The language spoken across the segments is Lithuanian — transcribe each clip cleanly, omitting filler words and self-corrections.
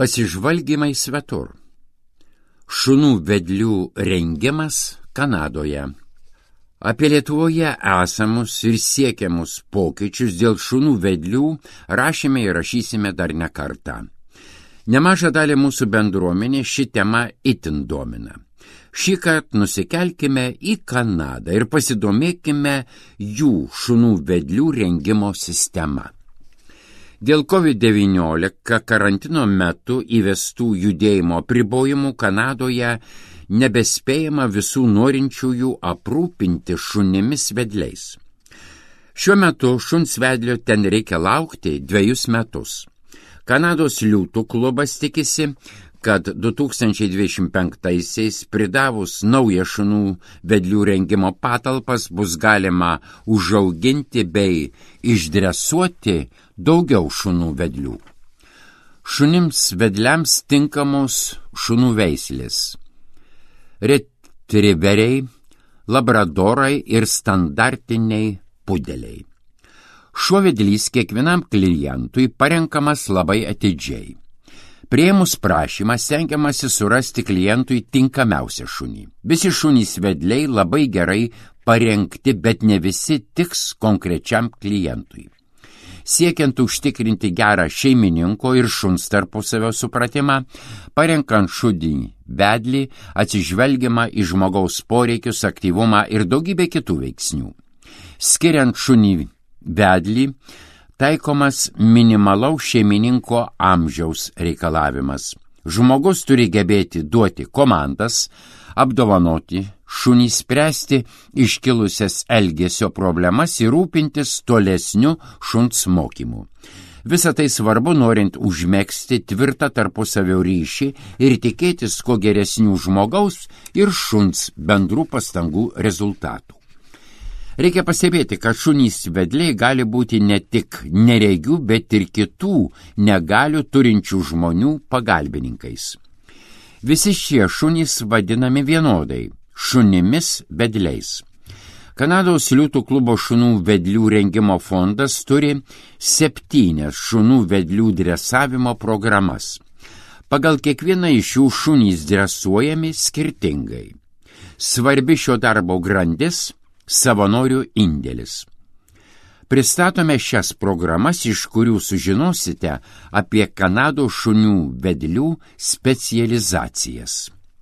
Pasižvalgymai svetur. Šunų vedlių rengimas Kanadoje. Apie Lietuvoje esamus ir siekiamus pokyčius dėl šunų vedlių rašėme ir rašysime dar ne kartą. Nemažą dalį mūsų bendruomenė ši tema itin domina. Šįkart nusikelkime į Kanadą ir pasidomėkime jų šunų vedlių rengimo sistema. Dėl COVID-19 karantino metu įvestų judėjimo apribojimų Kanadoje nebespėjama visų norinčiųjų aprūpinti šunimis vedliais. Šiuo metu šuns vedlio ten reikia laukti 2 metus. Kanados liūtų klubas tikisi, kad 2025-aisiais pridavus naują šunų vedlių rengimo patalpas bus galima užauginti bei išdresuoti daugiau šunų vedlių. Šunims vedliams tinkamos šunų veislės: retriveriai, labradorai ir standartiniai pudeliai. Šuo vedlys kiekvienam klientui parenkamas labai atidžiai. Priėmus prašymą stengiamasi surasti klientui tinkamiausią šunį. Visi šunys vedliai labai gerai parengti, bet ne visi tiks konkrečiam klientui. Siekiant užtikrinti gerą šeimininko ir šuns tarpusavio supratimą, parenkant šunį vedlį atsižvelgiama į žmogaus poreikius, aktyvumą ir daugybę kitų veiksnių. Skiriant šunį vedlį, taikomas minimalaus šeimininko amžiaus reikalavimas. Žmogus turi gebėti duoti komandas, apdovanoti šunį, spręsti iškilusias elgesio problemas ir rūpintis tolesniu šuns mokymu. Visa tai svarbu, norint užmegzti tvirtą tarpusavio ryšį ir tikėtis kuo geresnių žmogaus ir šuns bendrų pastangų rezultatų. Reikia pastebėti, kad šunys vedliai gali būti ne tik neregių, bet ir kitų negalių turinčių žmonių pagalbininkais. Visi šie šunys vadinami vienodai – šunimis vedliais. Kanados liūtų klubo šunų vedlių rengimo fondas turi 7 šunų vedlių dresavimo programas. Pagal kiekvieną iš jų šunys dresuojami skirtingai. Svarbi šio darbo grandis – savanorių indėlis. Pristatome šias programas, iš kurių sužinosite apie Kanados šunų vedlių specializacijas.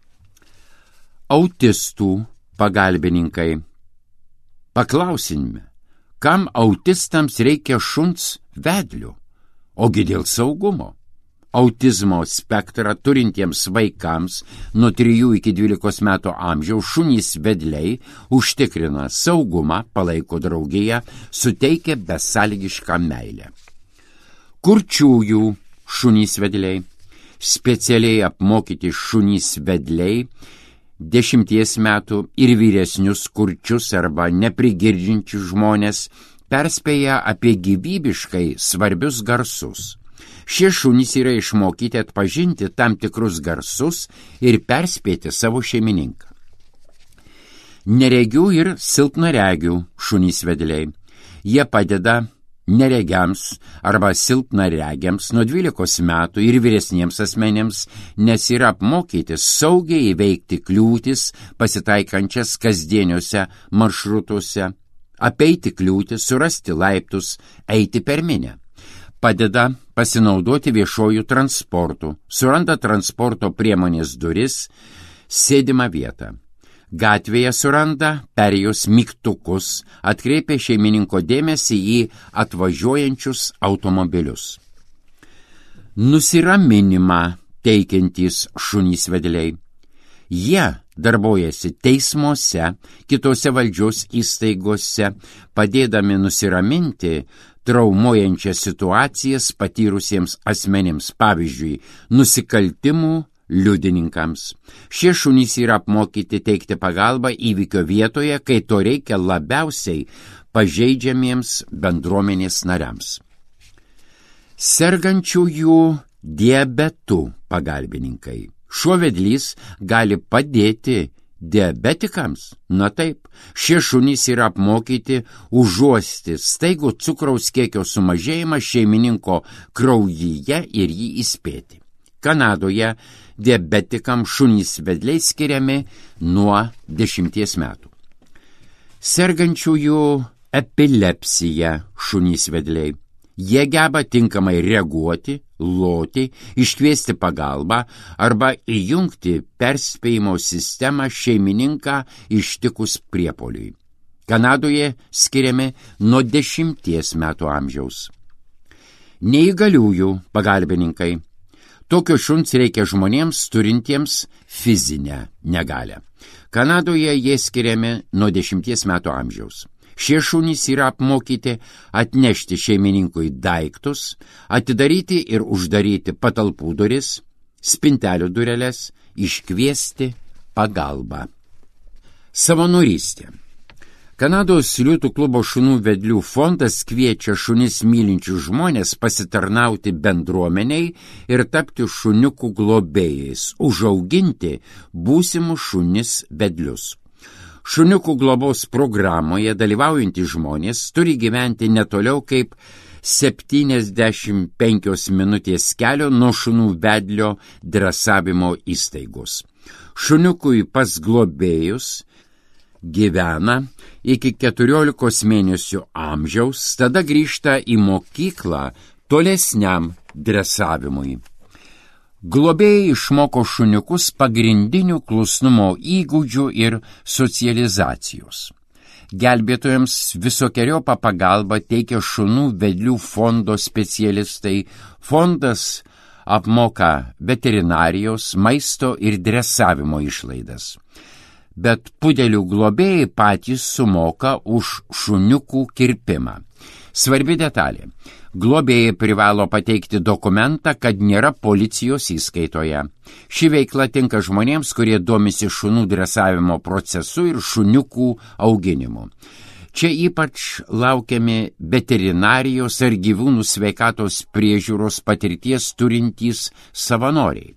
Autistų pagalbininkai. Paklausime, kam autistams reikia šuns vedlių? Ogi dėl saugumo. Autizmo spektrą turintiems vaikams nuo 3 iki 12 metų amžiaus šunys vedliai užtikrina saugumą, palaiko draugiją, suteikia besąlygišką meilę. Kurčiųjų šunys vedliai. Specialiai apmokyti šunys vedliai 10 metų ir vyresnius kurčius arba neprigirdžiančius žmonės perspėja apie gyvybiškai svarbius garsus. Šie šunys yra išmokyti atpažinti tam tikrus garsus ir perspėti savo šeimininką. Neregių ir silpnaregių šunys vedliai. Jie padeda neregiams arba silpnaregiams nuo 12 metų ir vyresniems asmenėms, nes yra apmokyti saugiai įveikti kliūtis pasitaikančias kasdieniuose maršrutuose, apeiti kliūtis, surasti laiptus, eiti per minią. Padeda pasinaudoti viešojų transportų, suranda transporto priemonės duris, sėdimą vietą. Gatvėje suranda perėjos mygtukus, atkreipia šeimininko dėmesį į atvažiuojančius automobilius. Nusiraminimą teikiantys šunys vedliai. Jie darbojasi teismuose, kitose valdžios įstaigose, padėdami nusiraminti traumuojančias situacijas patyrusiems asmenims, pavyzdžiui, nusikaltimų liudininkams. Šie šunys yra apmokyti teikti pagalbą įvykio vietoje, kai to reikia labiausiai pažeidžiamiems bendruomenės nariams. Sergančiųjų diabetu pagalbininkai. Šuo vedlys gali padėti diabetikams? Na taip, šie šunys yra apmokyti užuosti staigų cukraus kiekio sumažėjimą šeimininko kraujyje ir jį įspėti. Kanadoje diabetikam šunys vedliai skiriami nuo 10 metų. Sergančiųjų epilepsija šunys vedliai. Jie geba tinkamai reaguoti, loti, iškviesti pagalbą arba įjungti perspėjimo sistemą šeimininką ištikus priepuoliui. Kanadoje skiriami nuo 10 metų amžiaus. Neįgaliųjų pagalbininkai. Tokio šuns reikia žmonėms turintiems fizinę negalią. Kanadoje jie skiriami nuo 10 metų amžiaus. Šie šunys yra apmokyti atnešti šeimininkui daiktus, atidaryti ir uždaryti patalpų duris, spintelių dureles, iškviesti pagalbą. Savanorystė. Kanados liūtų klubo šunų vedlių fondas kviečia šunis mylinčius žmonės pasitarnauti bendruomeniai ir tapti šuniukų globėjais, užauginti būsimus šunis vedlius. Šuniukų globos programoje dalyvaujantys žmonės turi gyventi netoliau kaip 75 minutės kelio nuo šunų vedlio dresavimo įstaigos. Šuniukui pas globėjus gyvena iki 14 mėnesių amžiaus, tada grįžta į mokyklą tolesniam dresavimui. Globėjai išmoko šuniukus pagrindinių klusnumo įgūdžių ir socializacijos. Gelbėtojams visokeriopą pagalbą teikia šunų vedlių fondo specialistai. Fondas apmoka veterinarijos, maisto ir dresavimo išlaidas. Bet pudelių globėjai patys sumoka už šuniukų kirpimą. Svarbi detalė. Globėjai privalo pateikti dokumentą, kad nėra policijos įskaitoje. Ši veikla tinka žmonėms, kurie domisi šunų dresavimo procesu ir šuniukų auginimu. Čia ypač laukiami veterinarijos ar gyvūnų sveikatos priežiūros patirties turintys savanoriai.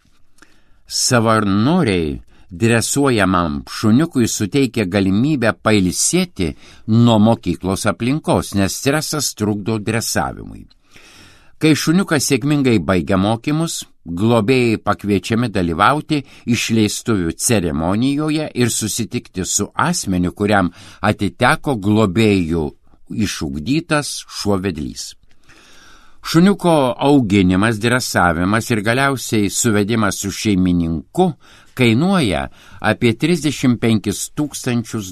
Savanoriai dresuojamam šuniukui suteikia galimybę pailsėti nuo mokyklos aplinkos, nes stresas trukdo dresavimui. Kai šuniukas sėkmingai baigia mokymus, globėjai pakviečiami dalyvauti išleistuvių ceremonijoje ir susitikti su asmeniu, kuriam atiteko globėjų išugdytas šuo vedlys. Šuniuko auginimas, dresavimas ir galiausiai suvedimas su šeimininku kainuoja apie $35,000.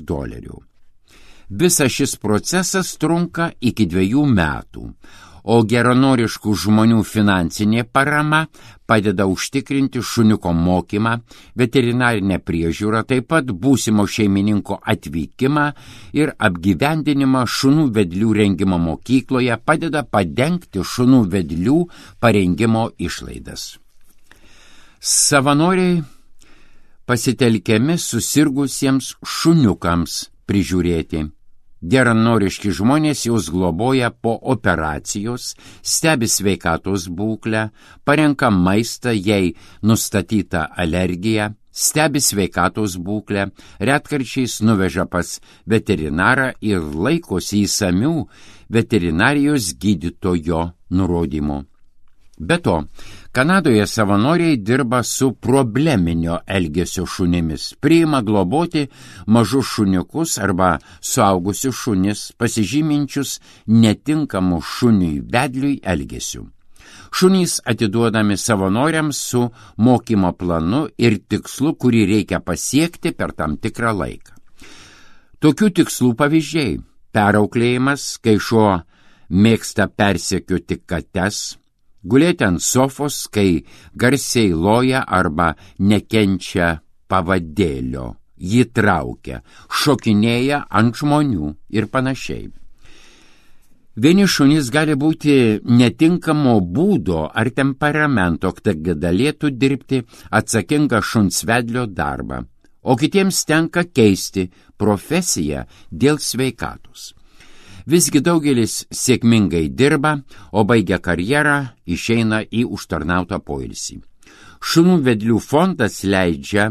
Visas šis procesas trunka iki 2 metų, o geranoriškų žmonių finansinė parama padeda užtikrinti šuniuko mokymą, veterinarinę priežiūrą, taip pat būsimo šeimininko atvykimą ir apgyvendinimą šunų vedlių rengimo mokykloje, padeda padengti šunų vedlių parengimo išlaidas. Savanoriai pasitelkiami susirgusiems šuniukams prižiūrėti. Geranoriški žmonės juos globoja po operacijos, stebi sveikatos būklę, parenka maistą, jei nustatyta alergija, stebi sveikatos būklę, retkarčiais nuveža pas veterinarą ir laikosi įsamių veterinarijos gydytojo nurodymų. Be to, Kanadoje savanoriai dirba su probleminio elgesio šunimis, priima globoti mažus šuniukus arba suaugusius šunis, pasižyminčius netinkamų šuniui vedliui elgesiu. Šunys atiduodami savanoriams su mokymo planu ir tikslu, kurį reikia pasiekti per tam tikrą laiką. Tokių tikslų pavyzdžiai – perauklėjimas, kai šuo mėgsta persekioti kates, gulėti ant sofos, kai garsiai loja arba nekenčia pavadėlio, jį traukia, šokinėja ant žmonių ir panašiai. Vieni šunys gali būti netinkamo būdo ar temperamento, kad galėtų dirbti atsakingą šuns vedlio darbą, o kitiems tenka keisti profesiją dėl sveikatos. Visgi daugelis sėkmingai dirba, o baigę karjerą išeina į užtarnautą poilsį. Šunų vedlių fondas leidžia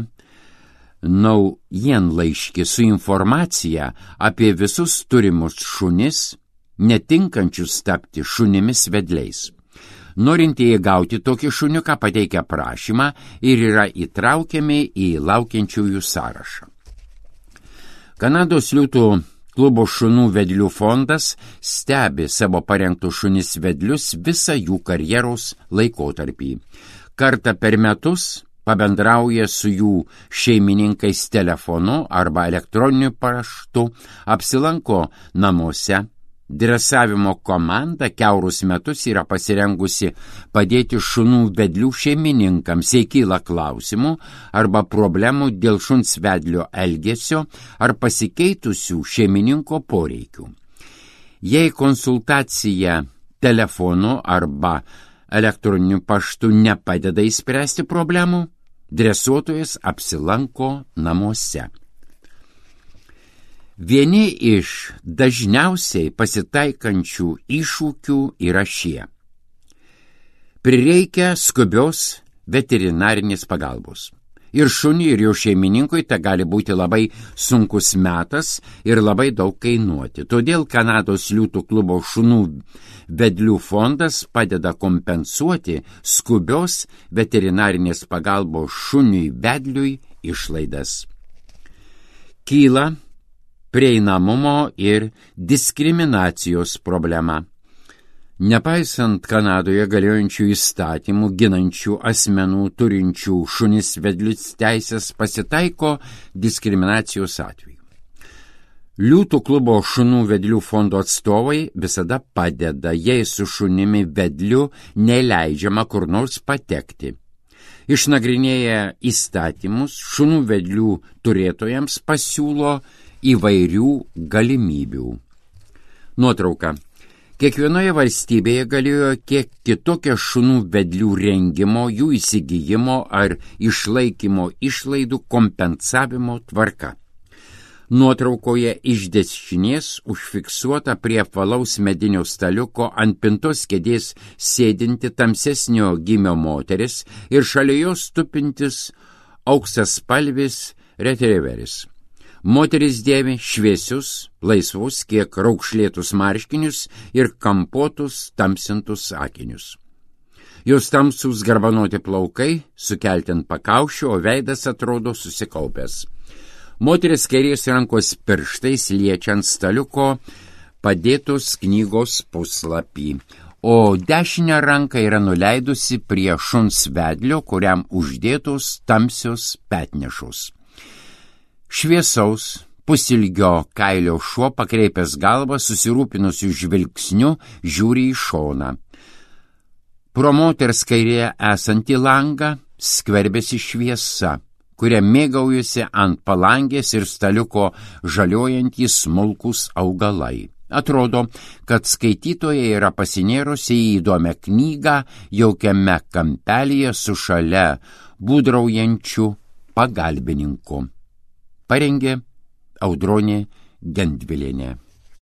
naujienlaiškį su informacija apie visus turimus šunis, netinkančius tapti šunimis vedliais. Norintieji gauti tokį šuniuką pateikia prašymą ir yra įtraukiami į laukiančiųjų sąrašą. Kanados liūtų klubo šunų vedlių fondas stebi savo parengtus šunis vedlius visą jų karjeros laikotarpį. Kartą per metus pabendrauja su jų šeimininkais telefonu arba elektroniniu paštu, apsilanko namuose. Dresavimo komanda kiaurus metus yra pasirengusi padėti šunų vedlių šeimininkams, jei kyla klausimų arba problemų dėl šuns vedlio elgesio ar pasikeitusių šeimininko poreikių. Jei konsultacija telefonu arba elektroniniu paštu nepadeda įspręsti problemų, dresuotojas apsilanko namuose. Vieni iš dažniausiai pasitaikančių iššūkių yra šie. Prireikia skubios veterinarinės pagalbos. Ir šuniui, ir jo šeimininkui tai gali būti labai sunkus metas ir labai daug kainuoti. Todėl Kanados liūtų klubo šunų vedlių fondas padeda kompensuoti skubios veterinarinės pagalbos šuniui vedliui išlaidas. Kyla prieinamumo ir diskriminacijos problema. Nepaisant Kanadoje galiojančių įstatymų ginančių asmenų turinčių šunis vedlius teisės, pasitaiko diskriminacijos atveju. Liūtų klubo šunų vedlių fondo atstovai visada padeda, jei su šunimi vedliu neleidžiama kur nors patekti. Išnagrinėję įstatymus, šunų vedlių turėtojams pasiūlo įvairių galimybių. Nuotrauka. Kiekvienoje valstybėje galiojo kiek kitokia šunų vedlių rengimo, jų įsigijimo ar išlaikymo išlaidų kompensavimo tvarka. Nuotraukoje iš dešinės užfiksuota prie apvalaus medinio staliuko ant pintos kėdės sėdinti tamsesnio gymio moteris ir šalia jos tupintis auksaspalvis retrieveris. Moteris dėvi šviesius, laisvus, kiek raukšlėtus marškinius ir kampuotus, tamsintus akinius. Jos tamsūs garbanoti plaukai, sukelti ant pakaušio, o veidas atrodo susikaupęs. Moteris kairės rankos pirštais liečia ant staliuko padėtos knygos puslapį, o dešinę ranką yra nuleidusi prie šuns vedlio, kuriam uždėtos tamsios petnešos. Šviesaus, pusilgio kailio šuo pakreipęs galvą susirūpinusiu žvilgsniu žiūri į šoną. Pro moters kairėje esantį langą skverbiasi šviesa, kuria mėgaujasi ant palangės ir staliuko žaliuojantys smulkūs augalai. Atrodo, kad skaitytoja yra pasinėrusi į įdomią knygą jaukiame kampelyje su šalia būdraujančiu pagalbininku. Parengė Audronė Gendvilienė.